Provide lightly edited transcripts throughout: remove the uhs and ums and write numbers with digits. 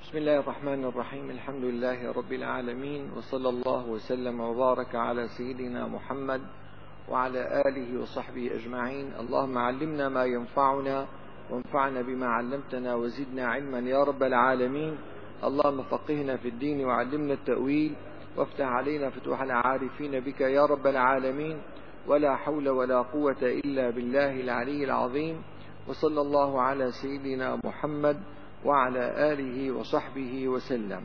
بسم الله الرحمن الرحيم. الحمد لله رب العالمين، وصلى الله وسلم وبارك على سيدنا محمد وعلى آله وصحبه أجمعين. اللهم علمنا ما ينفعنا وانفعنا بما علمتنا وزدنا علما يا رب العالمين. اللهم فقهنا في الدين وعلمنا التأويل وافتح علينا فتوح العارفين بك يا رب العالمين. ولا حول ولا قوة إلا بالله العلي العظيم. وصلى الله على سيدنا محمد وعلى آله وصحبه وسلم.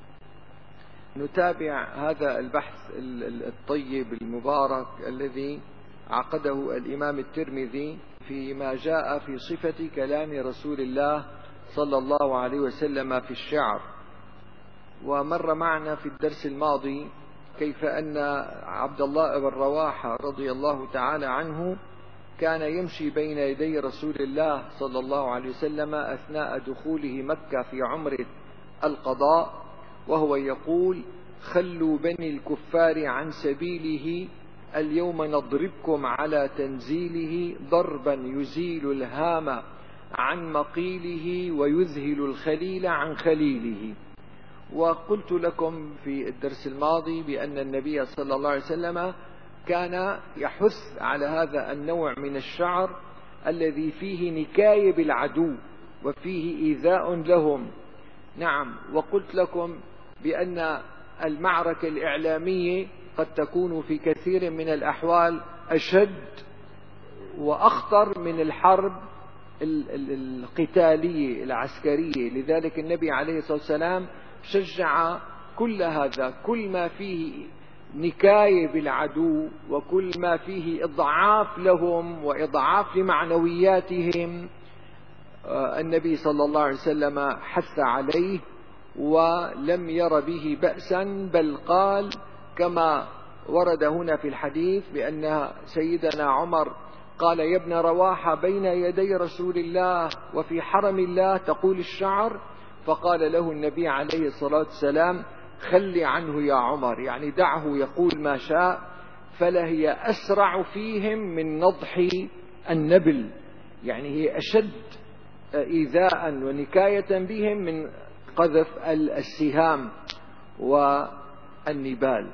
نتابع هذا البحث الطيب المبارك الذي عقده الإمام الترمذي فيما جاء في صفة كلام رسول الله صلى الله عليه وسلم في الشعر. ومر معنا في الدرس الماضي كيف أن عبد الله بن رواحة رضي الله تعالى عنه كان يمشي بين يدي رسول الله صلى الله عليه وسلم أثناء دخوله مكة في عمرة القضاء، وهو يقول: خلوا بني الكفار عن سبيله، اليوم نضربكم على تنزيله، ضربا يزيل الهام عن مقيله ويذهل الخليل عن خليله. وقلت لكم في الدرس الماضي بأن النبي صلى الله عليه وسلم كان يحث على هذا النوع من الشعر الذي فيه نكاية بالعدو وفيه إيذاء لهم. نعم، وقلت لكم بأن المعركة الإعلامية قد تكون في كثير من الأحوال أشد وأخطر من الحرب القتالية العسكرية. لذلك النبي عليه الصلاة والسلام شجع كل هذا، كل ما فيه نكاية بالعدو وكل ما فيه إضعاف لهم وإضعاف لمعنوياتهم، النبي صلى الله عليه وسلم حث عليه ولم ير به بأسا، بل قال كما ورد هنا في الحديث بأن سيدنا عمر قال: يا ابن رواحة، بين يدي رسول الله وفي حرم الله تقول الشعر. فقال له النبي عليه الصلاة والسلام: خلي عنه يا عمر، يعني دعه يقول ما شاء، فلهي أسرع فيهم من نضح النبل، يعني هي أشد إيذاء ونكاية بهم من قذف السهام والنبال.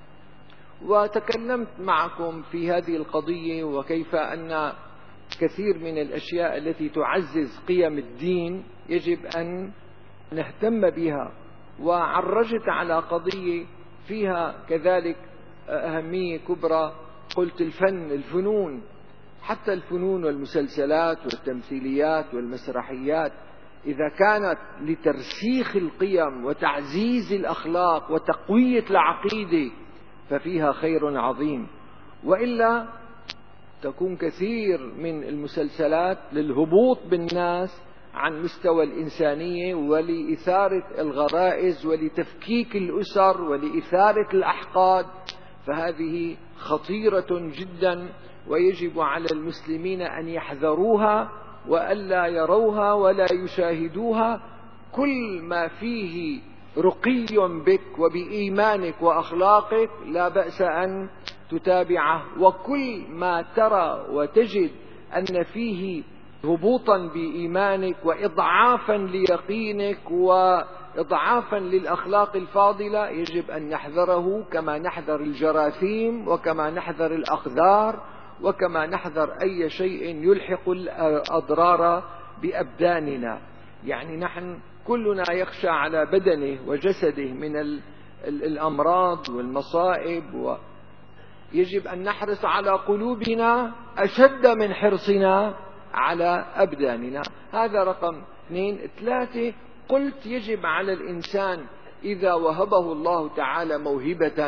وتكلمت معكم في هذه القضية وكيف أن كثير من الأشياء التي تعزز قيم الدين يجب أن نهتم بها، وعرجت على قضية فيها كذلك أهمية كبرى. قلت الفنون، حتى الفنون والمسلسلات والتمثيليات والمسرحيات، إذا كانت لترسيخ القيم وتعزيز الأخلاق وتقوية العقيدة ففيها خير عظيم، وإلا تكون كثير من المسلسلات للهبوط بالناس عن مستوى الإنسانية ولإثارة الغرائز ولتفكيك الأسر ولإثارة الأحقاد، فهذه خطيرة جدا، ويجب على المسلمين أن يحذروها وألا يروها ولا يشاهدوها. كل ما فيه رقي بك وبإيمانك وأخلاقك لا بأس أن تتابعه، وكل ما ترى وتجد أن فيه هبوطا بإيمانك وإضعافا ليقينك وإضعافا للأخلاق الفاضلة يجب أن نحذره، كما نحذر الجراثيم وكما نحذر الأقذار وكما نحذر أي شيء يلحق الأضرار بأبداننا. يعني نحن كلنا يخشى على بدنه وجسده من الأمراض والمصائب، ويجب أن نحرص على قلوبنا أشد من حرصنا على أبداننا. هذا رقم 2. 3، قلت يجب على الإنسان إذا وهبه الله تعالى موهبة،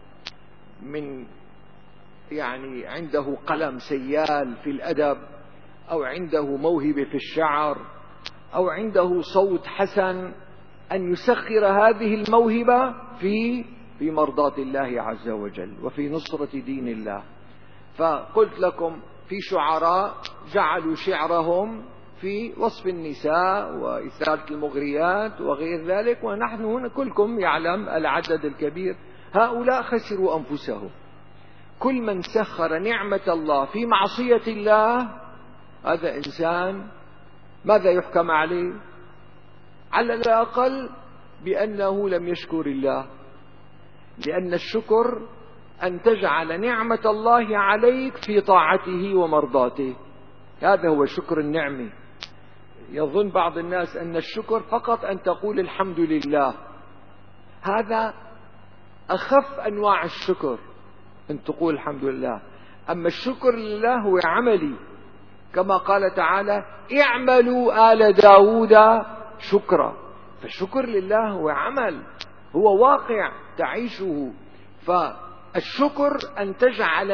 من يعني عنده قلم سيال في الأدب، أو عنده موهبة في الشعر، أو عنده صوت حسن، أن يسخر هذه الموهبة في مرضاة الله عز وجل وفي نصرة دين الله. فقلت لكم في شعراء جعلوا شعرهم في وصف النساء وإثارة المغريات وغير ذلك، ونحن هنا كلكم يعلم العدد الكبير، هؤلاء خسروا أنفسهم. كل من سخر نعمة الله في معصية الله هذا إنسان ماذا يحكم عليه؟ على الأقل بأنه لم يشكر الله، لأن الشكر أن تجعل نعمة الله عليك في طاعته ومرضاته، هذا هو شكر النعمة. يظن بعض الناس أن الشكر فقط أن تقول الحمد لله، هذا أخف أنواع الشكر أن تقول الحمد لله. أما الشكر لله هو عملي، كما قال تعالى اعملوا آل داود شكرا، فالشكر لله هو عمل، هو واقع تعيشه. فالشكر أن تجعل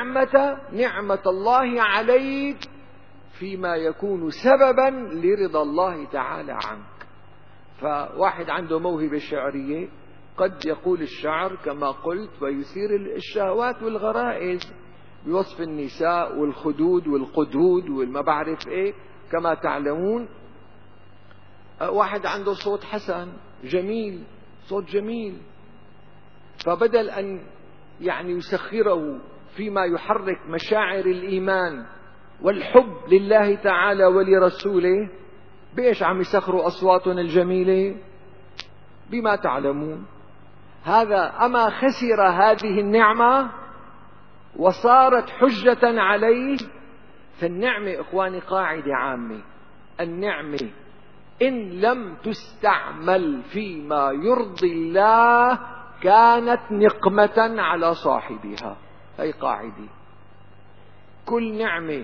نعمة الله عليك فيما يكون سببا لرضا الله تعالى عنك. فواحد عنده موهبة شعرية قد يقول الشعر كما قلت ويثير الشهوات والغرائز بوصف النساء والخدود والقدود والما بعرف ايه كما تعلمون. واحد عنده صوت حسن جميل، صوت جميل، فبدل أن يسخره فيما يحرك مشاعر الإيمان والحب لله تعالى ولرسوله، بإيش عم يسخروا أصواتنا الجميلة؟ بما تعلمون. هذا أما خسر هذه النعمة وصارت حجة عليه؟ فالنعمة إخواني قاعدة عامة، النعمة إن لم تستعمل فيما يرضي الله كانت نقمة على صاحبها. هي قاعدة، كل نعمة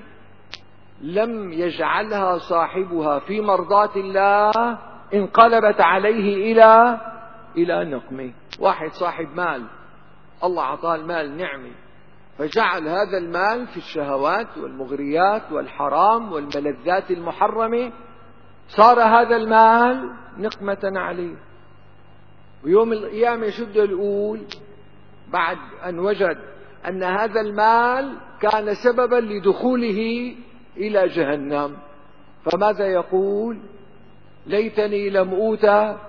لم يجعلها صاحبها في مرضاة الله انقلبت عليه إلى نقمة. واحد صاحب مال، الله أعطاه المال نعمة، فجعل هذا المال في الشهوات والمغريات والحرام والملذات المحرمة، صار هذا المال نقمة عليه. ويوم القيامة شد الأول بعد أن وجد أن هذا المال كان سببا لدخوله إلى جهنم، فماذا يقول؟ ليتني لم أوت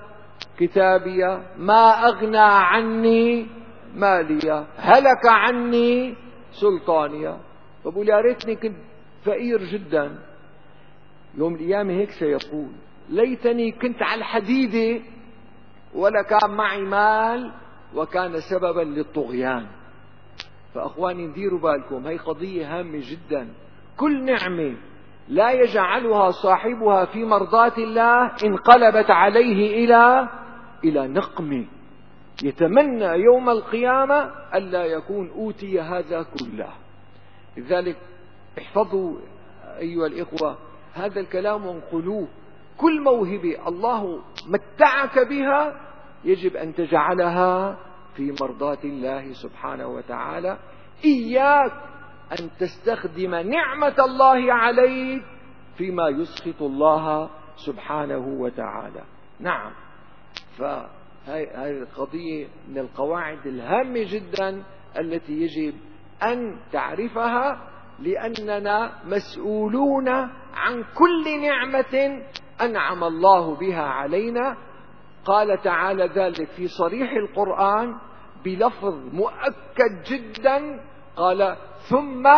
كتابيا ما أغنى عني ماليا هلك عني سلطانيا. فبقول يا ريتني كنت فقير جدا. يوم القيامة هيك سيقول ليتني كنت على الحديدة ولا كان معي مال وكان سببا للطغيان. فأخواني نديروا بالكم، هي قضية هامة جدا. كل نعمة لا يجعلها صاحبها في مرضاة الله انقلبت عليه إلى نقمة، يتمنى يوم القيامة ألا يكون أوتي هذا كله. لذلك احفظوا أيها الإخوة هذا الكلام وانقلوه. كل موهبة الله متعك بها يجب أن تجعلها في مرضاة الله سبحانه وتعالى. إياك أن تستخدم نعمة الله عليك فيما يسخط الله سبحانه وتعالى. نعم، فهذه القضية من القواعد الهامة جدا التي يجب أن تعرفها، لأننا مسؤولون عن كل نعمة أنعم الله بها علينا. قال تعالى ذلك في صريح القرآن بلفظ مؤكد جدا، قال ثم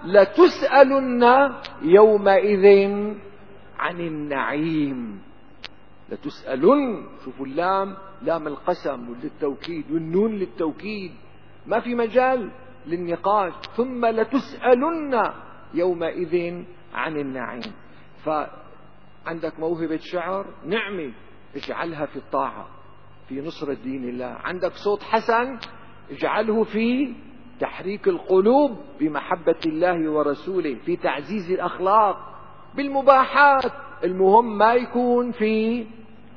لتسألن يومئذ عن النعيم. لتسألن، شوفوا اللام لام القسم للتوكيد والنون للتوكيد، ما في مجال للنقاش. ثم لتسألن يومئذ عن النعيم. فعندك موهبة شعر نعمة، اجعلها في الطاعة، في نصرة دين الله. عندك صوت حسن، اجعله في تحريك القلوب بمحبة الله ورسوله، في تعزيز الأخلاق بالمباحات. المهم ما يكون في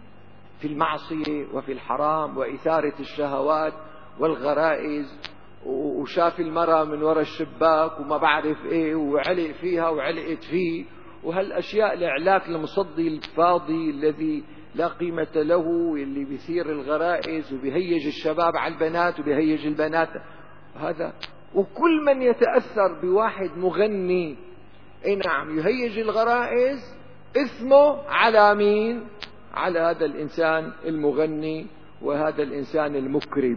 المعصية وفي الحرام وإثارة الشهوات والغرائز، وشاف المرأة من وراء الشباك وما بعرف ايه وعلق فيها وعلقت فيه، وهالأشياء الإعلاك المصدي الفاضي الذي لا قيمة له، اللي بيثير الغرائز وبيهيج الشباب على البنات وبيهيج البنات. هذا وكل من يتأثر بواحد مغني نعم يهيج الغرائز اسمه على مين؟ على هذا الإنسان المغني وهذا الإنسان المكرب.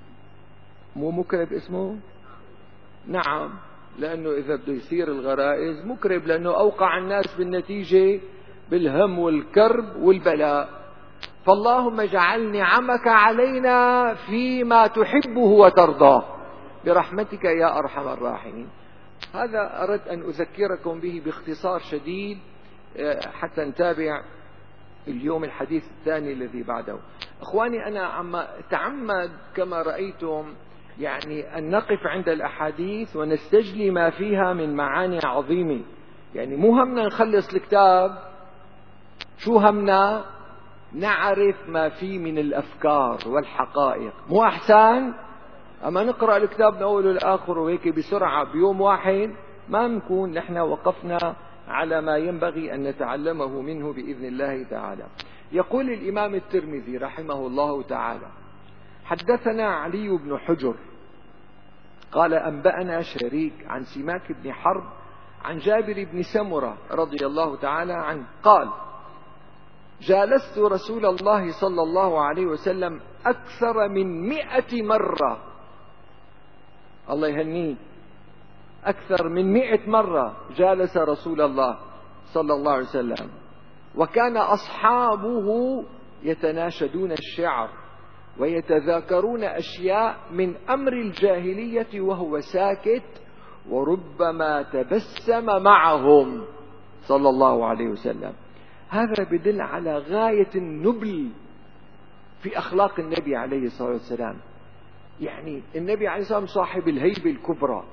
مو مكرب اسمه؟ نعم، لأنه إذا بده يثير الغرائز مكرب، لأنه أوقع الناس بالنتيجة بالهم والكرب والبلاء. فاللهم اجعل نعمك علينا فيما تحبه وترضاه برحمتك يا أرحم الراحمين. هذا أردت أن أذكركم به باختصار شديد حتى نتابع اليوم الحديث الثاني الذي بعده. أخواني، أنا عم أتعمد كما رأيتم يعني أن نقف عند الأحاديث ونستجلي ما فيها من معاني عظيمة. يعني مو همنا نخلص الكتاب، شو همنا؟ نعرف ما فيه من الأفكار والحقائق. مو أحسن أما نقرأ الكتاب من أوله لآخره وهيك بسرعة بيوم واحد؟ ما نكون نحن وقفنا على ما ينبغي أن نتعلمه منه بإذن الله تعالى. يقول الإمام الترمذي رحمه الله تعالى: حدثنا علي بن حجر قال أنبأنا شريك عن سماك بن حرب عن جابر بن سمرة رضي الله تعالى عنه قال: جالست رسول الله صلى الله عليه وسلم أكثر من 100 مرة. الله يهنيه، أكثر من 100 مرة جالس رسول الله صلى الله عليه وسلم، وكان أصحابه يتناشدون الشعر ويتذاكرون أشياء من أمر الجاهلية وهو ساكت، وربما تبسم معهم صلى الله عليه وسلم. هذا بدل على غاية النبل في أخلاق النبي عليه الصلاة والسلام. يعني النبي عليه الصلاة والسلام صاحب الهيبة الكبرى،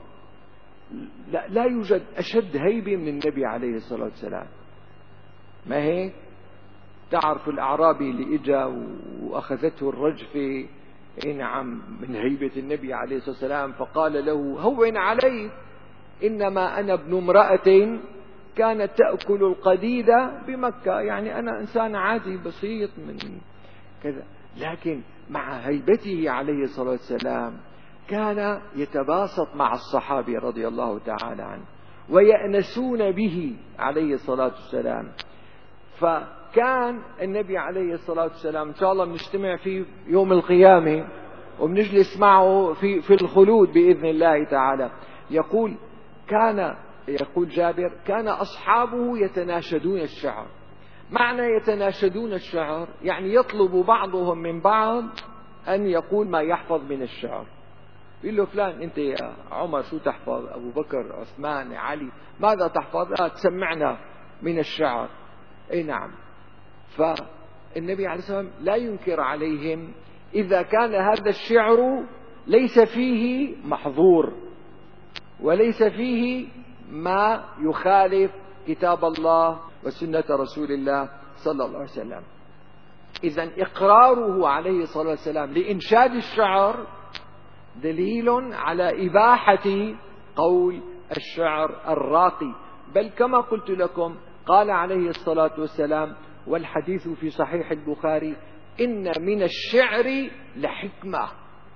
لا يوجد أشد هيبة من النبي عليه الصلاة والسلام. ما هيك؟ تعرف الأعرابي اللي إجا وأخذته الرجفة، نعم، من هيبة النبي عليه الصلاة والسلام، فقال له: هون علي، إنما أنا ابن امرأة كانت تأكل القديدة بمكة، يعني أنا إنسان عادي بسيط من كذا. لكن مع هيبته عليه الصلاة والسلام كان يتباسط مع الصحابة رضي الله تعالى عنه ويأنسون به عليه الصلاة والسلام. فكان النبي عليه الصلاة والسلام إن شاء الله بنجتمع فيه يوم القيامة وبنجلس معه في الخلود بإذن الله تعالى. يقول جابر: كان أصحابه يتناشدون الشعر. معنى يتناشدون الشعر يعني يطلب بعضهم من بعض أن يقول ما يحفظ من الشعر. يقول له: فلان أنت يا عمر شو تحفظ؟ أبو بكر، عثمان، علي، ماذا تحفظ؟ تسمعنا من الشعر. أي نعم. فالنبي عليه الصلاة والسلام لا ينكر عليهم إذا كان هذا الشعر ليس فيه محظور وليس فيه ما يخالف كتاب الله وسنة رسول الله صلى الله عليه وسلم. إذن إقراره عليه الصلاة والسلام لإنشاد الشعر دليل على إباحة قول الشعر الراقي. بل كما قلت لكم قال عليه الصلاة والسلام، والحديث في صحيح البخاري: إن من الشعر لحكمة.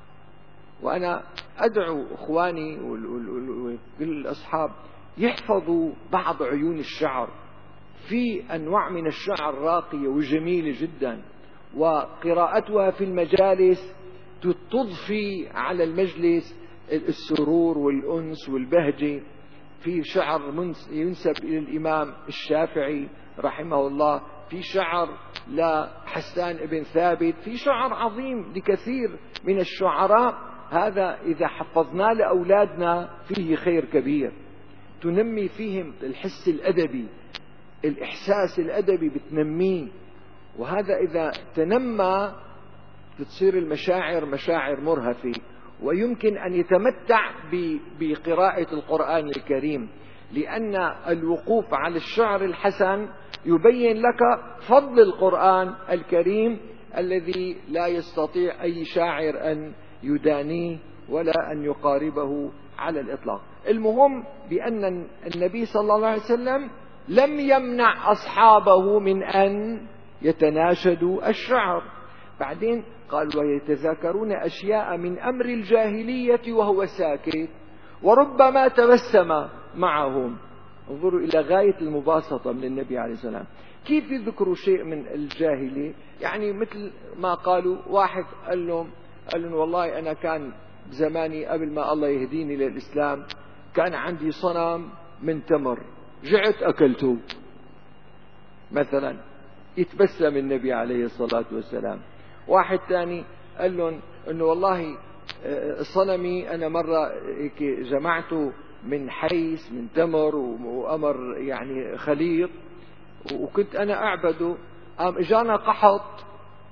وأنا أدعو إخواني والأصحاب يحفظوا بعض عيون الشعر. في أنواع من الشعر راقية وجميلة جدا، وقراءتها في المجالس تضفي على المجلس السرور والأنس والبهجة. في شعر ينسب إلى الإمام الشافعي رحمه الله، في شعر لحسان ابن ثابت، في شعر عظيم لكثير من الشعراء. هذا إذا حفظناه لأولادنا فيه خير كبير، تنمي فيهم الحس الأدبي، الإحساس الأدبي بتنميه. وهذا إذا تنمى تصير المشاعر مشاعر مرهفة، ويمكن أن يتمتع بقراءة القرآن الكريم، لأن الوقوف على الشعر الحسن يبين لك فضل القرآن الكريم الذي لا يستطيع أي شاعر أن يدانيه ولا أن يقاربه على الإطلاق. المهم بأن النبي صلى الله عليه وسلم لم يمنع أصحابه من أن يتناشدوا الشعر. بعدين قال: ويتذاكرون أشياء من أمر الجاهلية وهو ساكت، وربما تبسم معهم. انظروا إلى غاية المباسطة من النبي عليه الصلاة والسلام. كيف يذكروا شيء من الجاهلية؟ يعني مثل ما قالوا، واحد قال لهم والله أنا كان زماني قبل ما الله يهديني للإسلام كان عندي صنم من تمر، جعت أكلته مثلا. يتبسم النبي عليه الصلاة والسلام. واحد ثاني قال لهم انه والله صنمي انا مرة هيك جمعته من حيس من تمر وأمر يعني خليط، وكنت انا اعبده، قام اجانا قحط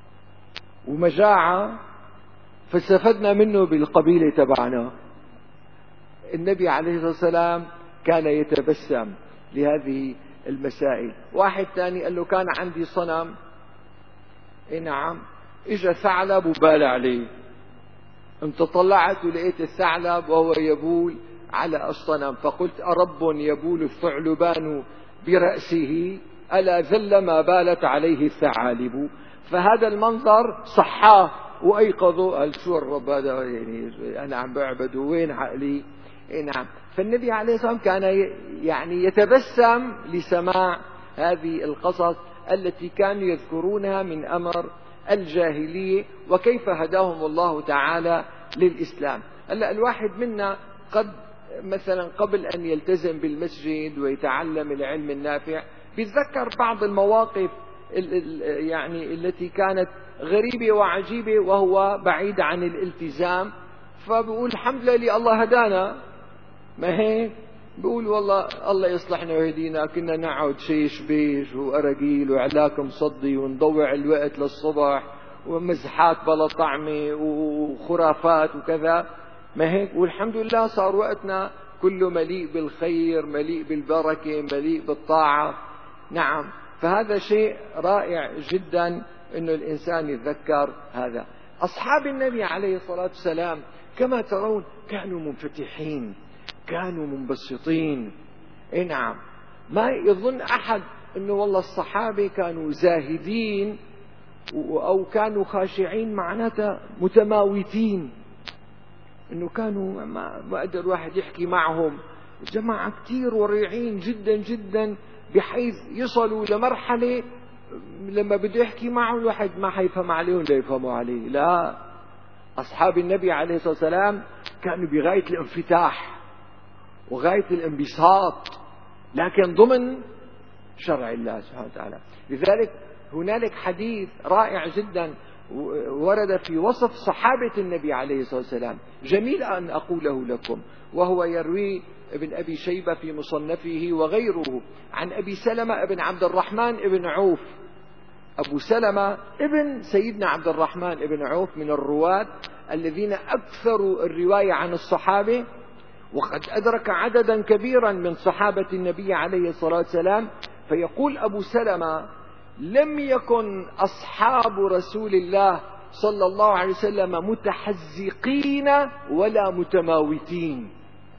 ومجاعة فاستفدنا منه بالقبيلة تبعنا. النبي عليه الصلاة والسلام كان يتبسم لهذه المسائل. واحد ثاني قال له كان عندي صنم، نعم، اجا ثعلب وبال عليه، انت طلعت ولقيت الثعلب وهو يبول على الصنم، فقلت أرب يبول الثعلبان برأسه ألا ذل ما بالت عليه الثعالب. فهذا المنظر صحاه وأيقظوا، قال شو الرب هذا، يعني أنا عم بعبد وين عقلي. نعم. فالنبي عليه الصلاة والسلام كان يعني يتبسم لسماع هذه القصص التي كانوا يذكرونها من أمر الجاهلية وكيف هداهم الله تعالى للإسلام. هلا الواحد منا قد مثلا قبل أن يلتزم بالمسجد ويتعلم العلم النافع بيتذكر بعض المواقف يعني التي كانت غريبة وعجيبة وهو بعيد عن الالتزام، فبقول الحمد لله الله هدانا. ما هيك بقول والله الله يصلحنا ويهدينا، كنا نقعد شيش بيش وأراجيل وعلاك مصدي ونضوع الوقت للصبح ومزحات بلا طعمة وخرافات وكذا. ما هيك والحمد لله صار وقتنا كله مليء بالخير، مليء بالبركة، مليء بالطاعة. نعم. فهذا شيء رائع جدا انه الانسان يتذكر هذا. اصحاب النبي عليه الصلاة والسلام كما ترون كانوا منفتحين، كانوا منبسطين. نعم. ما يظن احد انه والله الصحابة كانوا زاهدين او كانوا خاشعين معناتها متماوتين، انه كانوا ما قدر واحد يحكي معهم. جماعة كتير ورعين جدا جدا بحيث يصلوا لمرحلة لما بده يحكي معهم الواحد ما حيفهم عليهم لا يفهموا عليه. لا، أصحاب النبي عليه الصلاة والسلام كانوا بغاية الانفتاح وغاية الانبساط، لكن ضمن شرع الله سبحانه وتعالى. لذلك هنالك حديث رائع جدا ورد في وصف صحابة النبي عليه الصلاة والسلام، جميل أن أقوله لكم، وهو يروي ابن أبي شيبة في مصنفه وغيره عن أبي سلمة ابن عبد الرحمن ابن عوف. أبو سلمة ابن سيدنا عبد الرحمن ابن عوف من الرواة الذين أكثروا الرواية عن الصحابة، وقد أدرك عددا كبيرا من صحابة النبي عليه الصلاة والسلام. فيقول أبو سلمة: لم يكن أصحاب رسول الله صلى الله عليه وسلم متحزقين ولا متماوتين.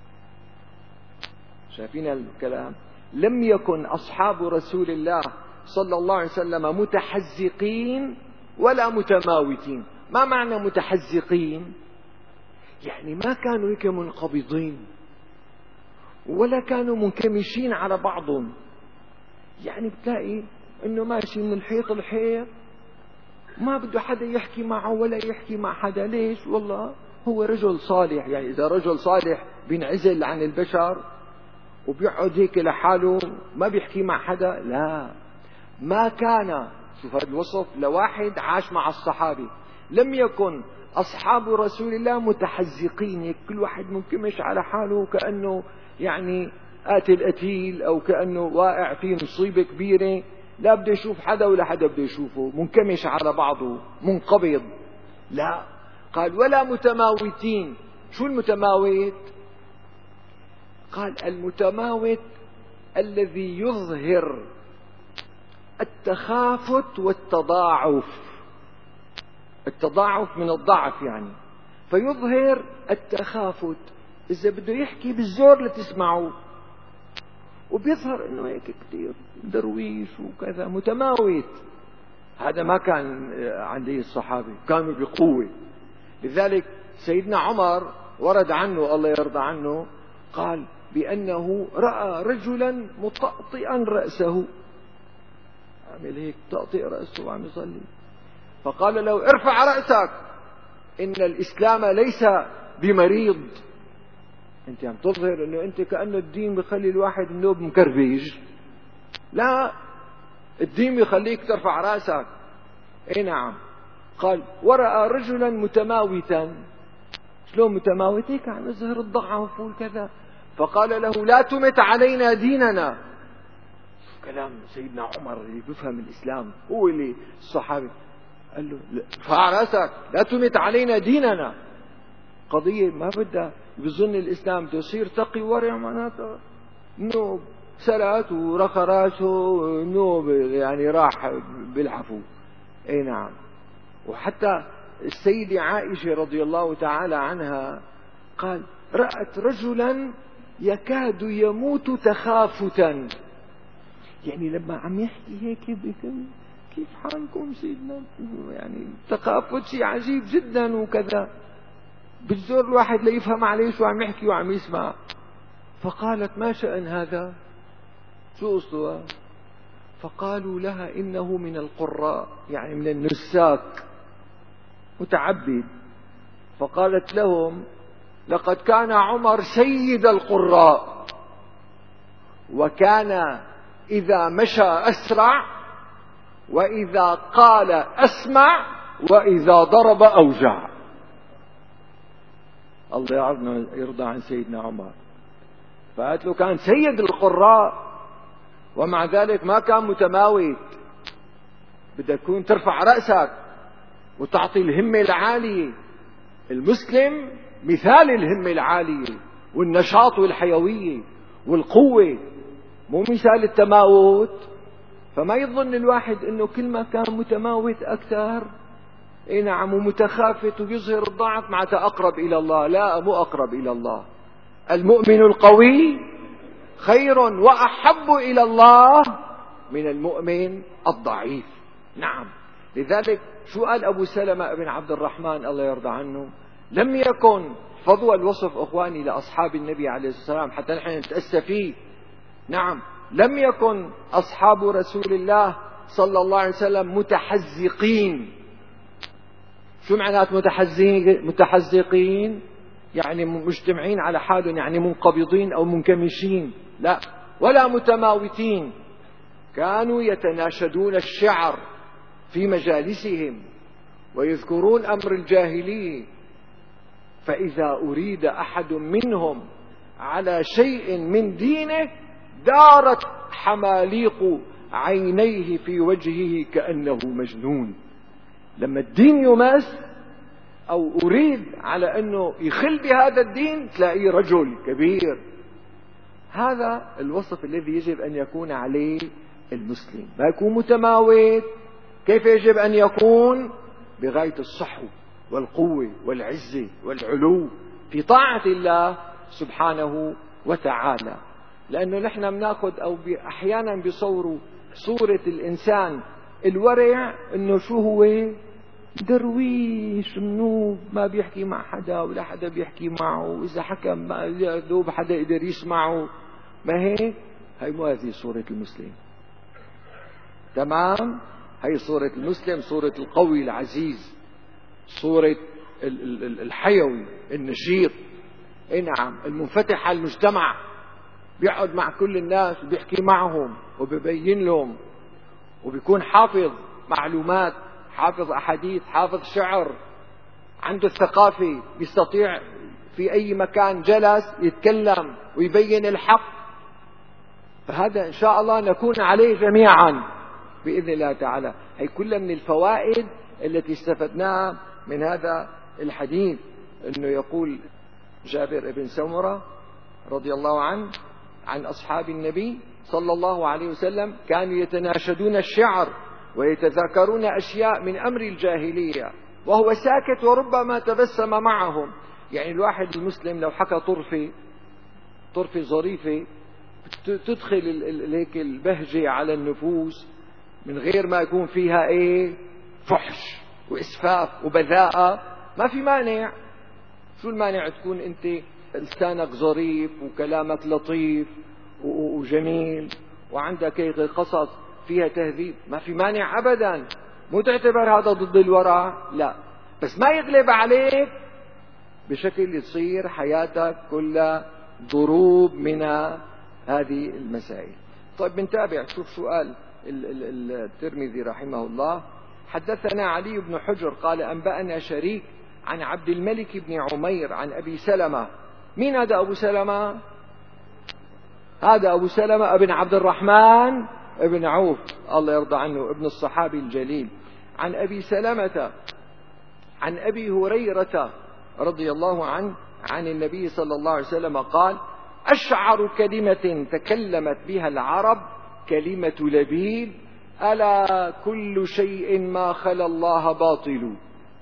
شايفين الكلام؟ لم يكن أصحاب رسول الله صلى الله عليه وسلم متحزقين ولا متماوتين. ما معنى متحزقين؟ يعني ما كانوا هيك منقبضين ولا كانوا منكمشين على بعضهم. يعني بتلاقي انه ماشي من الحيط الحيط، ما بده حدا يحكي معه ولا يحكي مع حدا. ليش؟ والله هو رجل صالح. يعني اذا رجل صالح بينعزل عن البشر وبيقعد هيك لحاله ما بيحكي مع حدا. لا، ما كان. شوف هذا الوصف لواحد عاش مع الصحابة. لم يكن أصحاب رسول الله متحزقين، هيك كل واحد منكمش على حاله كأنه يعني قاتل قتيل أو كأنه واقع في مصيبة كبيرة، لا بده يشوف حدا ولا حدا بده يشوفه، منكمش على بعضه، منقبض. لا، قال ولا متماوتين. شو المتماوت؟ قال المتماوت الذي يظهر التخافت والتضاعف. التضاعف من الضعف يعني، فيظهر التخافت. إذا بده يحكي بالزور لتسمعوا، وبيظهر انه هيك كتير درويش وكذا متماوت. هذا ما كان عند الصحابة، كانوا بقوة. لذلك سيدنا عمر ورد عنه الله يرضى عنه قال بأنه رأى رجلا مطأطئا رأسه، عمل هيك تأطئ رأسه وعم يصلي، فقال له ارفع رأسك إن الإسلام ليس بمريض. انت عم تظهر انه انت كأنه الدين بخلي الواحد النوب مكربيج. لا، الدين يخليك ترفع رأسك. اي نعم. قال ورأى رجلا متماوتا. شلون متماوت؟ هيك عم يظهر الضعف والكذا. فقال له لا تمت علينا ديننا. كلام سيدنا عمر اللي بيفهم الإسلام، هو اللي الصحابي قال له ارفع رأسك، لا تمت علينا ديننا. قضية ما بدها بظن الإسلام تصير تقي ورع، معناته انه سرقت ورخى راسه انه يعني راح بالعفو. اي نعم. وحتى السيدة عائشة رضي الله تعالى عنها قال رأت رجلا يكاد يموت تخافتا. يعني لما عم يحكي هيك كيف حالكم سيدنا، يعني تخافت شيء عجيب جدا وكذا، بتزور الواحد ليفهم عليه شو عم يحكي وعم يسمع. فقالت ما شأن هذا، شو أصله؟ فقالوا لها إنه من القراء، يعني من النساك، متعبد. فقالت لهم لقد كان عمر سيد القراء، وكان إذا مشى أسرع، وإذا قال أسمع، وإذا ضرب أوجع. الله يرضى عن سيدنا عمر. فقالت له كان سيد القراء، ومع ذلك ما كان متماوت. بدك تكون ترفع رأسك وتعطي الهمة العالية. المسلم مثال الهمة العالية والنشاط والحيوية والقوة، مو مثال التماوت. فما يظن الواحد انه كل ما كان متماوت اكثر اي نعم ومتخافت ويظهر الضعف معناتها اقرب الى الله. لا، مو اقرب الى الله. المؤمن القوي خير واحب الى الله من المؤمن الضعيف. نعم. لذلك شو قال ابو سلمة بن عبد الرحمن الله يرضى عنه؟ لم يكن فضوى الوصف اخواني لاصحاب النبي عليه الصلاة والسلام حتى نحن نتأسى فيه. نعم. لم يكن أصحاب رسول الله صلى الله عليه وسلم متحزقين. شو معنات متحزقين؟ يعني مجتمعين على حالهم، يعني منقبضين أو منكمشين، لا، ولا متماوتين. كانوا يتناشدون الشعر في مجالسهم ويذكرون أمر الجاهلية. فإذا أريد أحد منهم على شيء من دينه دارت حماليق عينيه في وجهه كأنه مجنون. لما الدين يمس أو أريد على أنه يخل بهذا الدين تلاقيه رجل كبير. هذا الوصف الذي يجب أن يكون عليه المسلم، ما يكون متماوت. كيف يجب أن يكون؟ بغاية الصحو والقوة والعزة والعلو في طاعة الله سبحانه وتعالى. لأنه نحن بناخذ أو أحيانا بيصوروا صورة الإنسان الورع إنه شو هو؟ درويش منوب، ما بيحكي مع حدا ولا حدا بيحكي معه، وإذا حكى ما دوب حدا يقدر يسمعه. ما هيك؟ هي مو هذه صورة المسلم. تمام؟ هي صورة المسلم، صورة القوي العزيز، صورة الحيوي النشيط. اي نعم. المنفتح على المجتمع، بيقعد مع كل الناس وبيحكي معهم وبيبين لهم، وبيكون حافظ معلومات، حافظ أحاديث، حافظ شعر، عنده الثقافة، بيستطيع في أي مكان جلس يتكلم ويبين الحق. فهذا إن شاء الله نكون عليه جميعا بإذن الله تعالى. هي كلها من الفوائد التي استفدناها من هذا الحديث. أنه يقول جابر بن سمرة رضي الله عنه عن أصحاب النبي صلى الله عليه وسلم كانوا يتناشدون الشعر ويتذاكرون أشياء من أمر الجاهلية وهو ساكت وربما تبسم معهم. يعني الواحد المسلم لو حكى طرفة ظريفة تدخل هيك البهجة على النفوس من غير ما يكون فيها فحش وإسفاف وبذاءة، ما في مانع. شو المانع تكون أنت لسانك ظريف وكلامك لطيف وجميل وعندك هيك قصص فيها تهذيب؟ ما في مانع أبدا. مو تعتبر هذا ضد الورع، لا، بس ما يغلب عليك بشكل يصير حياتك كلها ضروب من هذه المسائل. طيب بنتابع، شوف سؤال الترمذي رحمه الله: حدثنا علي بن حجر قال أنبأنا شريك عن عبد الملك بن عمير عن أبي سلمة. مين هذا أبو سلمة؟ هذا أبو سلمة ابن عبد الرحمن ابن عوف الله يرضى عنه، ابن الصحابي الجليل. عن أبي سلمة عن أبي هريرة رضي الله عنه عن النبي صلى الله عليه وسلم قال: أشعر كلمة تكلمت بها العرب كلمة لبيد: ألا كل شيء ما خلا الله باطل.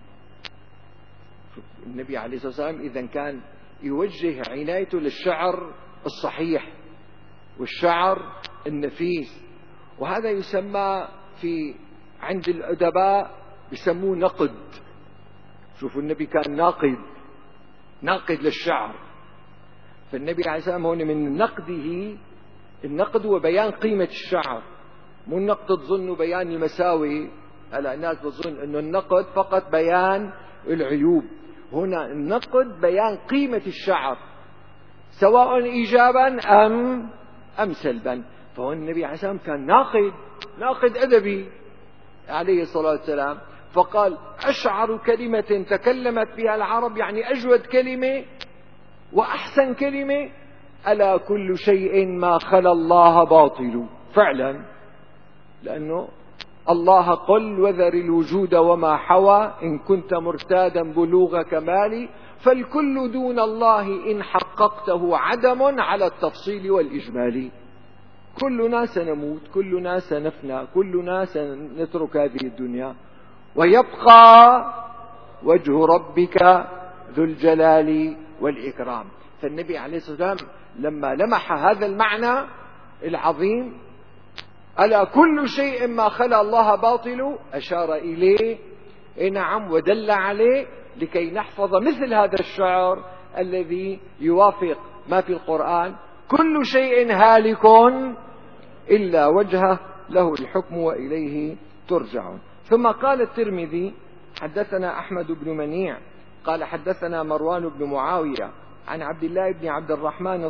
النبي عليه الصلاة والسلام إذن كان يوجه عنايته للشعر الصحيح والشعر النفيس، وهذا يسمى عند الأدباء يسموه نقد. شوفوا النبي كان ناقد للشعر. فالنبي عليه الصلاة والسلام هون من نقده، النقد هو بيان قيمة الشعر، مو النقد تظنوا بيان المساوي. هلا الناس بظن انه النقد فقط بيان العيوب، هنا النقد بيان قيمة الشعر سواء إيجابا أم سلبا. فهو النبي عليه الصلاة والسلام كان ناقد أدبي عليه الصلاة والسلام. فقال: أشعر كلمة تكلمت بها العرب، يعني أجود كلمة وأحسن كلمة: ألا كل شيء ما خلا الله باطل. فعلا، لأنه الله قل وذر الوجود وما حوى إن كنت مرتادا بلوغ كمالي، فالكل دون الله إن حققته عدم على التفصيل والإجمال. كلنا سنموت، كلنا سنفنى، كلنا سنترك هذه الدنيا، ويبقى وجه ربك ذو الجلال والإكرام. فالنبي عليه الصلاة والسلام لما لمح هذا المعنى العظيم: ألا كل شيء ما خلا الله باطل، أشار إليه نعم ودل عليه لكي نحفظ مثل هذا الشعر الذي يوافق ما في القرآن: كل شيء هالك إلا وجهه له الحكم وإليه ترجعون. ثم قال الترمذي: حدثنا أحمد بن منيع قال حدثنا مروان بن معاوية عن عبد الله بن عبد الرحمن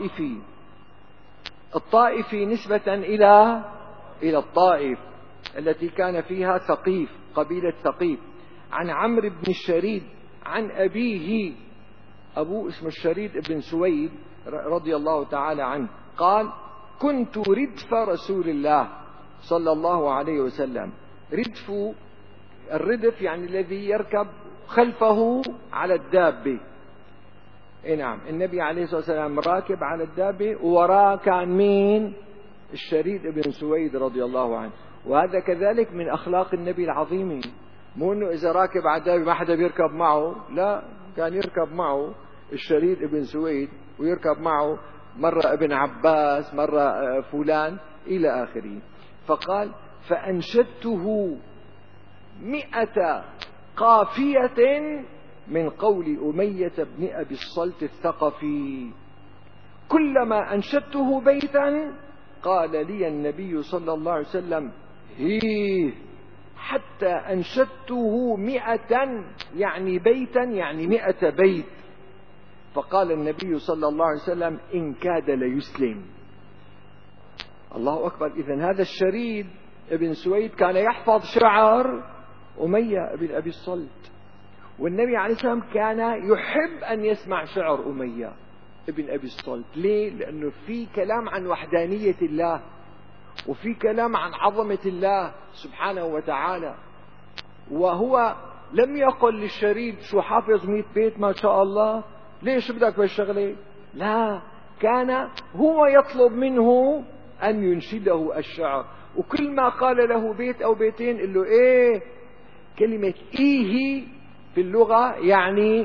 الطائفي نسبة إلى الطائف التي كان فيها ثقيف، قبيلة ثقيف. عن عمرو بن الشريد عن أبيه، أبوه اسمه الشريد بن سويد رضي الله تعالى عنه، قال: كنت ردف رسول الله صلى الله عليه وسلم. الردف يعني الذي يركب خلفه على الدابة. نعم، النبي عليه الصلاة والسلام راكب على الدابة ووراه كان مين؟ الشريد بن سويد رضي الله عنه. وهذا كذلك من أخلاق النبي العظيمة، مو أنه إذا راكب على الدابة ما حدا بيركب معه، لا، كان يركب معه الشريد بن سويد، ويركب معه مرة ابن عباس، مرة فلان إلى آخره. فقال: فأنشدته 100 قافية من قول أمية بن أبي الصلت الثقفي، كلما أنشدته بيتا قال لي النبي صلى الله عليه وسلم: هيه، حتى أنشدته 100، يعني بيتا، يعني 100 بيت. فقال النبي صلى الله عليه وسلم: إن كاد ليسلم. الله أكبر. إذن هذا الشريد ابن سويد كان يحفظ شعر أمية بن أبي الصلت، والنبي عليه الصلاة والسلام كان يحب أن يسمع شعر أمية ابن أبي الصلت. ليه؟ لأنه في كلام عن وحدانية الله، وفي كلام عن عظمة الله سبحانه وتعالى. وهو لم يقل للشريد: شو حافظ 100 بيت ما شاء الله، ليش بدك بهالشغلة؟ لا، كان هو يطلب منه أن ينشده الشعر. وكل ما قال له بيت أو بيتين قل له: إيه، كلمة إيه في اللغة يعني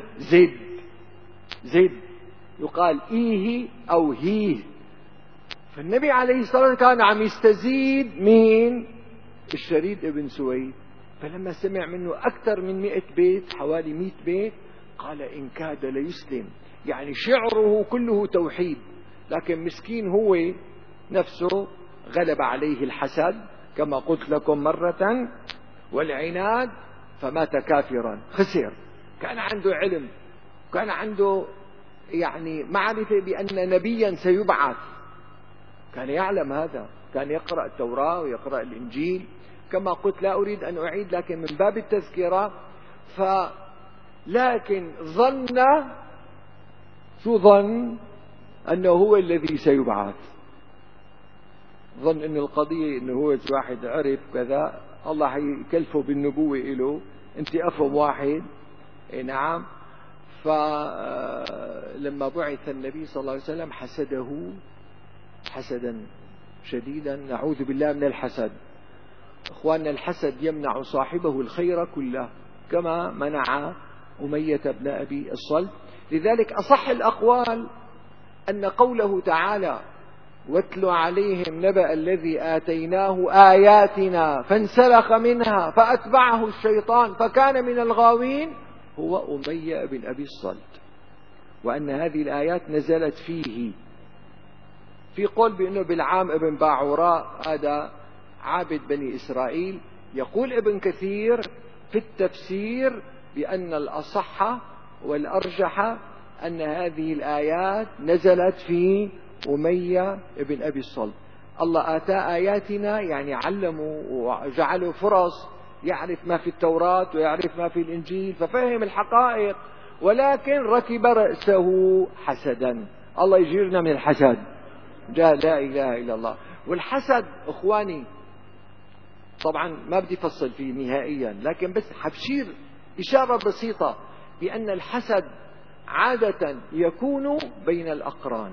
زد، يقال إيه أو هيه. فالنبي عليه الصلاة والسلام كان عم يستزيد مين؟ الشريد ابن سويد. فلما سمع منه أكثر من 100 بيت، حوالي 100 بيت، قال: إن كاد ليسلم. يعني شعره كله توحيد، لكن مسكين هو نفسه غلب عليه الحسد كما قلت لكم مرة، والعناد، فمات كافرا، خسر. كان عنده علم، كان عنده يعني معرفة بأن نبيا سيبعث، كان يعلم هذا، كان يقرأ التوراة ويقرأ الإنجيل كما قلت، لا أريد أن أعيد لكن من باب التذكرة. لكن ظن، شو ظن؟ أنه هو الذي سيبعث. ظن أن القضية أنه هو واحد عرف كذا الله حيكلفه بالنبوة إله، أنت أفهم واحد. نعم. فلما بعث النبي صلى الله عليه وسلم حسده حسدا شديدا، نعوذ بالله من الحسد. إخواننا، الحسد يمنع صاحبه الخير كله كما منع أمية بن أبي الصلت. لذلك أصح الأقوال أن قوله تعالى واتل عليهم نبأ الذي آتيناه آياتنا فانسلخ منها فأتبعه الشيطان فكان من الغاوين هو أمية بن أبي الصلت، وأن هذه الآيات نزلت فيه. في قول بأنه بلعام ابن باعوراء هذا عابد بني إسرائيل. يقول ابن كثير في التفسير بأن الأصح والأرجح أن هذه الآيات نزلت في أمية بن أبي الصلت. الله آتى آياتنا يعني علموا وجعلوا فرص، يعرف ما في التوراة ويعرف ما في الإنجيل، ففهم الحقائق، ولكن ركب رأسه حسدا. الله يجيرنا من الحسد. لا إله إلا الله. والحسد إخواني طبعا ما بدي أفصل فيه نهائيا، لكن بس حبشير إشارة بسيطة بأن الحسد عادة يكون بين الأقران.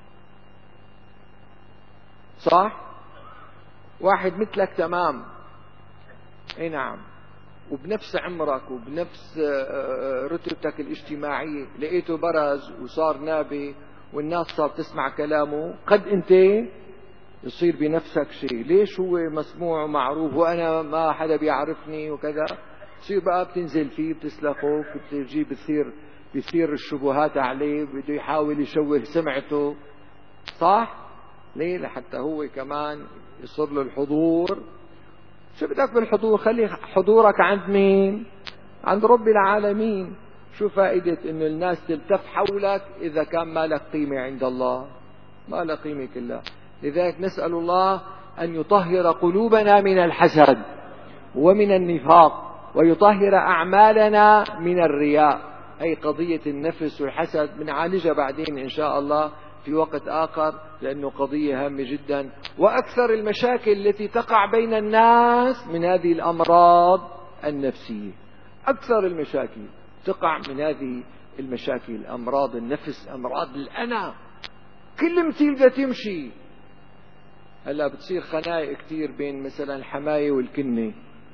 صح؟ واحد مثلك تمام، اي نعم، وبنفس عمرك وبنفس رتبتك الاجتماعية، لقيته برز وصار نابي والناس صار تسمع كلامه، قد انت يصير بنفسك شيء. ليش هو مسموع ومعروف وانا ما حدا بيعرفني وكذا، تصير بقى بتنزل فيه، بتسلخه، بتجي بيصير الشبهات عليه، بده يحاول يشوه سمعته. صح؟ ليه؟ لحتى هو كمان يصير له الحضور. شو بدك بالحضور؟ خلي حضورك عند مين؟ عند رب العالمين. شو فائدة انه الناس تلتف حولك اذا كان ما لك قيمة عند الله؟ ما لك قيمة كلها. لذلك نسأل الله ان يطهر قلوبنا من الحسد ومن النفاق، ويطهر اعمالنا من الرياء. اي قضية النفس والحسد بنعالجها بعدين ان شاء الله في وقت آخر، لأنه قضية هامة جدا. وأكثر المشاكل التي تقع بين الناس من هذه الأمراض النفسية. أكثر المشاكل تقع من هذه المشاكل، أمراض النفس، أمراض الأنا. كل مثيل بدها تمشي. هلا بتصير خناقة كتير بين مثلا الحماية والكنة،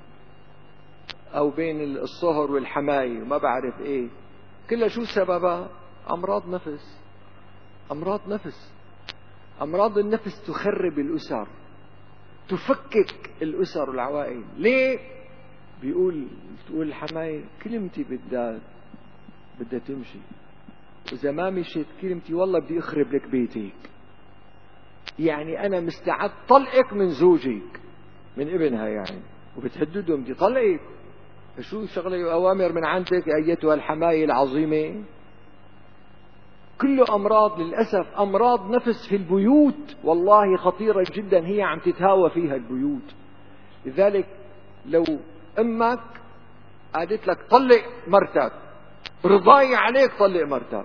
أو بين الصهر والحماية وما بعرف إيه. كلها شو سببها؟ أمراض نفس. أمراض نفس. أمراض النفس تخرب الأسر، تفكك الأسر والعوائل. ليه؟ بتقول الحماية كلمتي بدها تمشي، وإذا ما مشيت كلمتي والله بدي أخرب لك بيتك. يعني أنا مستعد طلقك من زوجك، من ابنها يعني، وبتهددهم بدي طلقك. فشو شغلة أوامر من عندك أيتها الحماية العظيمة؟ كله أمراض للأسف، أمراض نفس في البيوت، والله خطيرة جدا، هي عم تتهاوى فيها البيوت. لذلك لو أمك قالت لك طلق مرتك، رضاي عليك طلق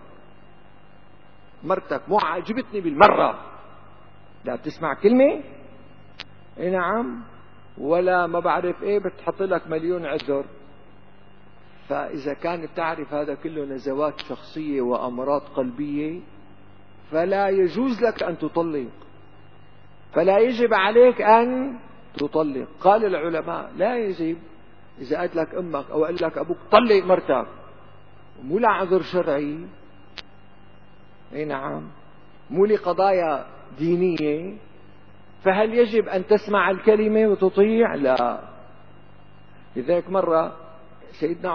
مرتك مو عجبتني بالمرة، لا بتسمع كلمة، اي نعم، ولا ما بعرف ايه، بتحط لك مليون عذر. فإذا كانت تعرف هذا كله نزوات شخصية وأمراض قلبية، فلا يجوز لك أن تطلق، فلا يجب عليك أن تطلق. قال العلماء لا يجب. إذا قالت لك أمك أو قال لك أبوك طلق مرتك، مو لعذر شرعي، اي نعم، مو لقضايا دينية، فهل يجب أن تسمع الكلمة وتطيع؟ لا. لذلك مرة سيدنا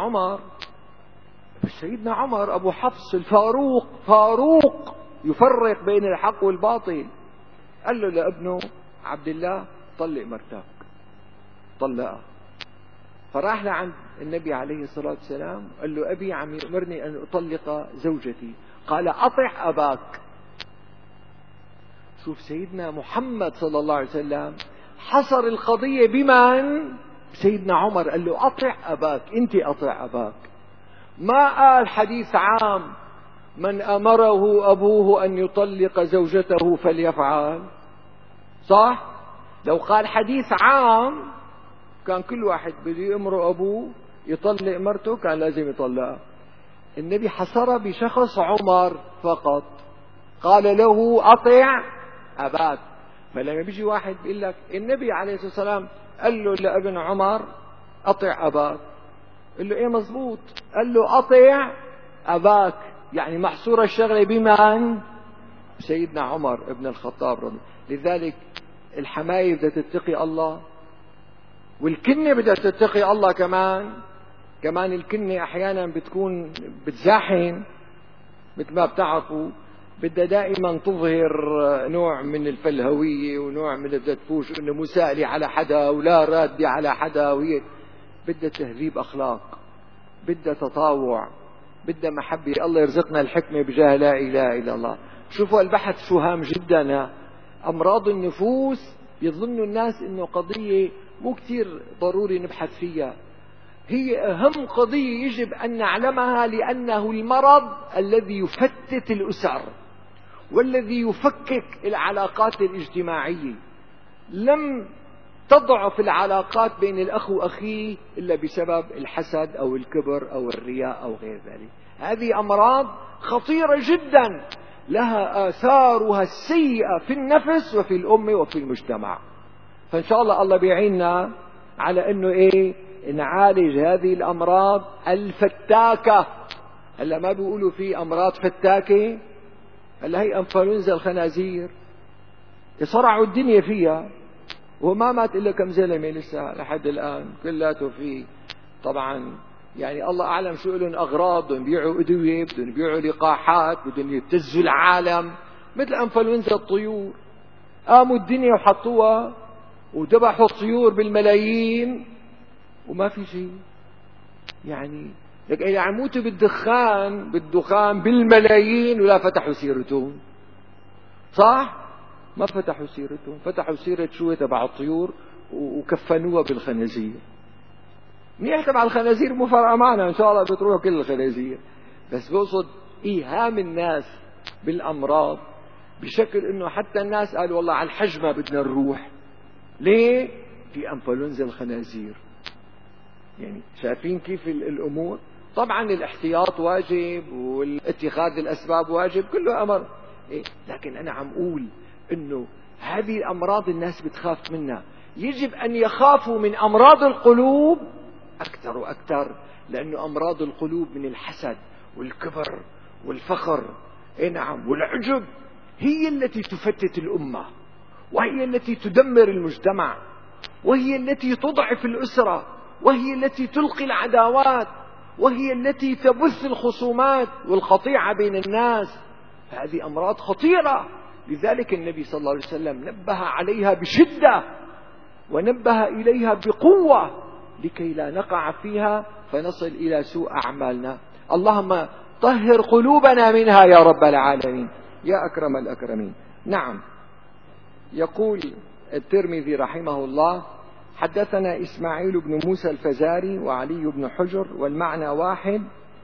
عمر أبو حفص فاروق يفرق بين الحق والباطل، قال له لابنه عبد الله طلق مرتك، طلقها. فراح لعند النبي عليه الصلاة والسلام قال له أبي عم يأمرني أن أطلق زوجتي. قال أطع أباك. شوف سيدنا محمد صلى الله عليه وسلم حصر القضية بمن؟ سيدنا عمر. قال له أطع أباك، أنت أطع أباك. ما قال حديث عام من أمره أبوه أن يطلق زوجته فليفعل، صح؟ لو قال حديث عام كان كل واحد بده يأمر أبوه يطلق مرته كان لازم يطلقها. النبي حصر بشخص عمر فقط، قال له أطع أباك. فلما بيجي واحد بيقول لك النبي عليه الصلاة والسلام قال له لابن عمر أطع أباك، قال له إيه مزبوط، قال له أطع أباك، يعني محصورة الشغلة بمن؟ سيدنا عمر ابن الخطاب. لذلك الحماية بدها تتقي الله، والكنة بدها تتقي الله كمان الكنة أحيانا بتكون بتزاحم مثل ما بتعرفوا، بدها دائما تظهر نوع من الفلهوية ونوع من بدها تفوش انه مسالي على حدا ولا رادي على حدا، وهي بدها تهذيب أخلاق، بدها تطاوع، بدها محبة. الله يرزقنا الحكمة بجاه لا إله إلا الله. شوفوا البحث شو هام جدا. أمراض النفوس يظن الناس إنه قضية مو كتير ضروري نبحث فيها، هي أهم قضية يجب أن نعلمها، لأنه المرض الذي يفتت الأسر والذي يفكك العلاقات الاجتماعية. لم تضعف العلاقات بين الأخ وأخيه إلا بسبب الحسد أو الكبر أو الرياء أو غير ذلك. هذه أمراض خطيرة جدا لها آثارها السيئة في النفس وفي الأمة وفي المجتمع. فإن شاء الله بيعيننا على أنه نعالج هذه الأمراض الفتاكة. هلا ما بيقولوا في أمراض فتاكة؟ هلا هي أنفلونزا الخنازير صرعوا الدنيا فيها، وما مات إلا كم زلمة لسه لحد الآن كلاته فيه. طبعا يعني الله أعلم شو لهم أغراض، بدهم يبيعوا أدوية، بدهم يبيعوا لقاحات، بدهم يبتزوا العالم مثل أنفلونزا الطيور. قاموا الدنيا وحطوها وذبحوا الطيور بالملايين وما في شيء. يعني لك يموتوا بالدخان بالملايين ولا فتحوا سيرتهم، صح؟ ما فتحوا سيرتهم، فتحوا سيرة شو تبع الطيور وكفنوها بالخنازير. منيح تبع الخنازير مو فارقة معنا، إن شاء الله بتروح كل الخنازير. بس بقصد إيهام الناس بالأمراض بشكل إنه حتى الناس قالوا والله على الحجمة بدنا نروح. ليه؟ في أنفلونزا الخنازير. يعني شايفين كيف الأمور؟ طبعا الاحتياط واجب والاتخاذ الأسباب واجب، كله أمر. لكن أنا عم أقول إنه هذه الأمراض الناس بتخاف منها. يجب أن يخافوا من أمراض القلوب أكثر وأكثر، لأنه أمراض القلوب من الحسد والكبر والفخر نعم والعجب هي التي تفتت الأمة، وهي التي تدمر المجتمع، وهي التي تضعف الأسرة، وهي التي تلقي العداوات، وهي التي تبث الخصومات والقطيعة بين الناس. هذه أمراض خطيرة. لذلك النبي صلى الله عليه وسلم نبه عليها بشدة ونبه إليها بقوة لكي لا نقع فيها فنصل إلى سوء أعمالنا. اللهم طهر قلوبنا منها يا رب العالمين يا أكرم الأكرمين. نعم، يقول الترمذي رحمه الله: حدثنا إسماعيل بن موسى الفزاري وعلي بن حجر والمعنى واحد.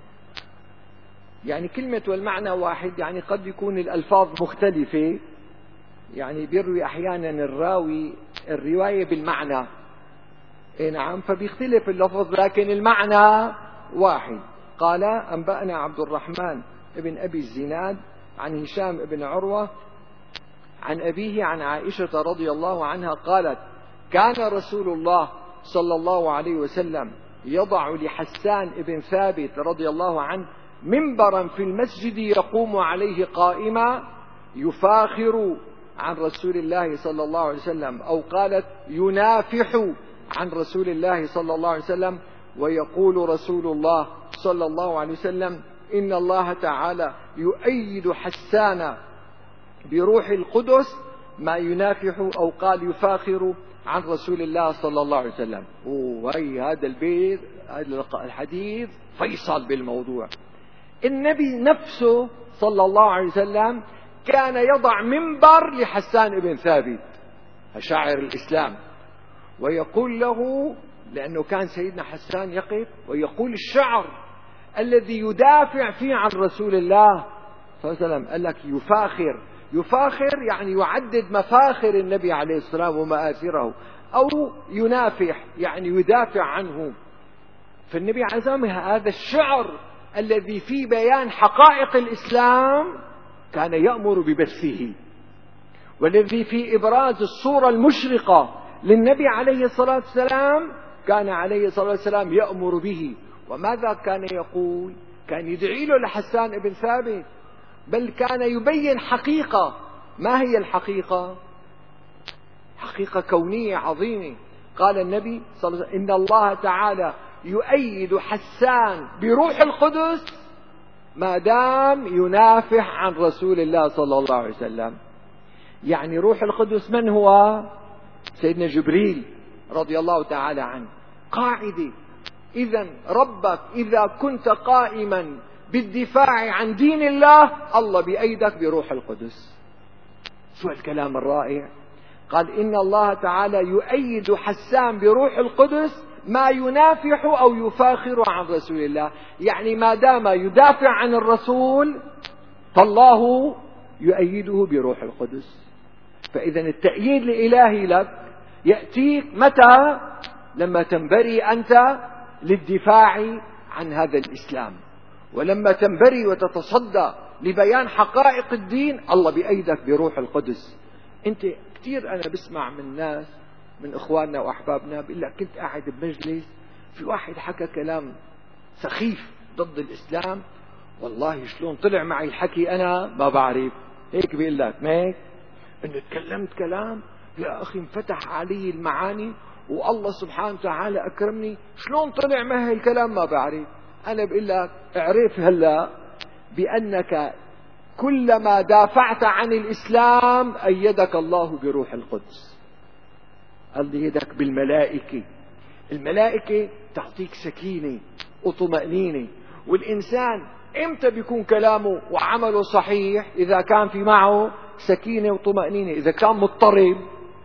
يعني كلمة والمعنى واحد يعني قد يكون الألفاظ مختلفة، يعني بيروي أحيانا الراوي الرواية بالمعنى نعم فبيختلف اللفظ لكن المعنى واحد. قال: أنبأنا عبد الرحمن ابن أبي الزناد عن هشام ابن عروة عن أبيه عن عائشة رضي الله عنها قالت: كان رسول الله صلى الله عليه وسلم يضع لحسان ابن ثابت رضي الله عنه منبرا في المسجد يقوم عليه قائما يفاخر عن رسول الله صلى الله عليه وسلم، أو قالت ينافح عن رسول الله صلى الله عليه وسلم، ويقول رسول الله صلى الله عليه وسلم: إن الله تعالى يؤيد حسان بروح القدس ما ينافح، أو قال يفاخر عن رسول الله صلى الله عليه وسلم. وهي هذا البيت هذا الحديث فيصل بالموضوع. النبي نفسه صلى الله عليه وسلم كان يضع منبر لحسان بن ثابت شاعر الإسلام، ويقول له، لأنه كان سيدنا حسان يقف ويقول الشعر الذي يدافع فيه عن رسول الله صلى الله عليه وسلم. قال لك يفاخر يعني يعدد مفاخر النبي عليه الصلاة والسلام ومآثره، أو ينافح يعني يدافع عنه. فالنبي عليه الصلاة والسلام هذا الشعر الذي فيه بيان حقائق الإسلام كان يأمر ببثه، والذي في إبراز الصورة المشرقة للنبي عليه الصلاة والسلام كان عليه الصلاة والسلام يأمر به. وماذا كان يقول؟ كان يدعي له لحسان بن ثابت، بل كان يبين حقيقة. ما هي الحقيقة؟ حقيقة كونية عظيمة. قال النبي صلى الله عليه وسلم: إن الله تعالى يؤيد حسان بروح القدس ما دام ينافح عن رسول الله صلى الله عليه وسلم. يعني روح القدس من هو؟ سيدنا جبريل رضي الله تعالى عنه. قاعدة: إذا ربك إذا كنت قائما بالدفاع عن دين الله، الله بأيدك بروح القدس. شو الكلام الرائع! قال: إن الله تعالى يؤيد حسان بروح القدس ما ينافح أو يفاخر عن رسول الله. يعني ما دام يدافع عن الرسول فالله يؤيده بروح القدس. فإذا التأييد الإلهي لك يأتيك متى؟ لما تنبري أنت للدفاع عن هذا الإسلام، ولما تنبري وتتصدى لبيان حقائق الدين، الله بأيدك بروح القدس. أنت كثير أنا بسمع من ناس من إخواننا وأحبابنا بيقول لك: كنت قاعد بمجلس في واحد حكى كلام سخيف ضد الإسلام، والله شلون طلع معي الحكي أنا ما بعرف. هيك بيقول لك، ماك إنه تكلمت كلام يا أخي انفتح علي المعاني والله سبحانه وتعالى أكرمني، شلون طلع معي الكلام ما بعرف. أنا بقول لك اعرف هلا بأنك كلما دافعت عن الإسلام أيدك الله بروح القدس. الله يدك بالملائكة. الملائكة تعطيك سكينة وطمأنينة. والإنسان إمتى بيكون كلامه وعمله صحيح؟ إذا كان في معه سكينة وطمأنينة. إذا كان مضطرب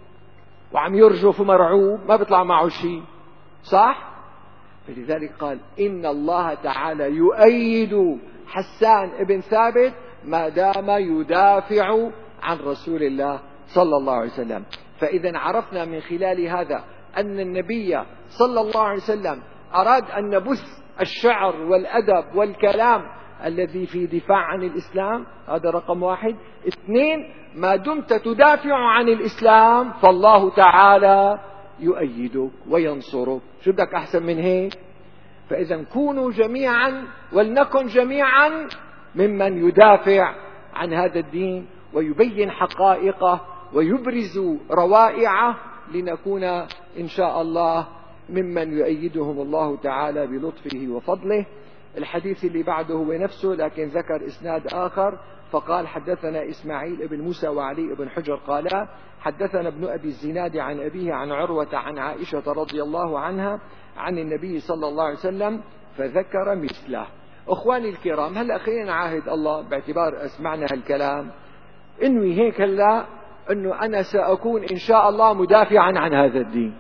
وعم يرجف ومرعوب ما بيطلع معه شيء، صح؟ فلذلك قال: إن الله تعالى يؤيد حسان بن ثابت ما دام يدافع عن رسول الله صلى الله عليه وسلم. فإذا عرفنا من خلال هذا أن النبي صلى الله عليه وسلم أراد أن نبث الشعر والأدب والكلام الذي في دفاع عن الإسلام. هذا رقم واحد. 2: ما دمت تدافع عن الإسلام فالله تعالى يؤيدك وينصرك. شو بدك أحسن من هيك؟ فإذا كونوا جميعا ولنكن جميعا ممن يدافع عن هذا الدين ويبين حقائقه ويبرز روائعه، لنكون إن شاء الله ممن يؤيدهم الله تعالى بلطفه وفضله. الحديث اللي بعده هو نفسه لكن ذكر إسناد آخر، فقال: حدثنا إسماعيل بن موسى وعلي بن حجر قال: حدثنا ابن أبي الزناد عن أبيه عن عروة عن عائشة رضي الله عنها عن النبي صلى الله عليه وسلم فذكر مثله. أخواني الكرام، هلأ خلينا نعاهد الله باعتبار أسمعنا هالكلام، إنه هيك هلأ أنه أنا سأكون إن شاء الله مدافعا عن هذا الدين،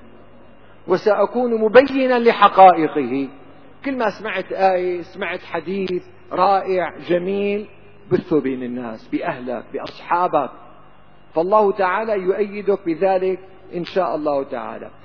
وسأكون مبينا لحقائقه. كل ما سمعت آية، سمعت حديث رائع جميل، بثه بين الناس، بأهلك، بأصحابك، فالله تعالى يؤيدك بذلك إن شاء الله تعالى.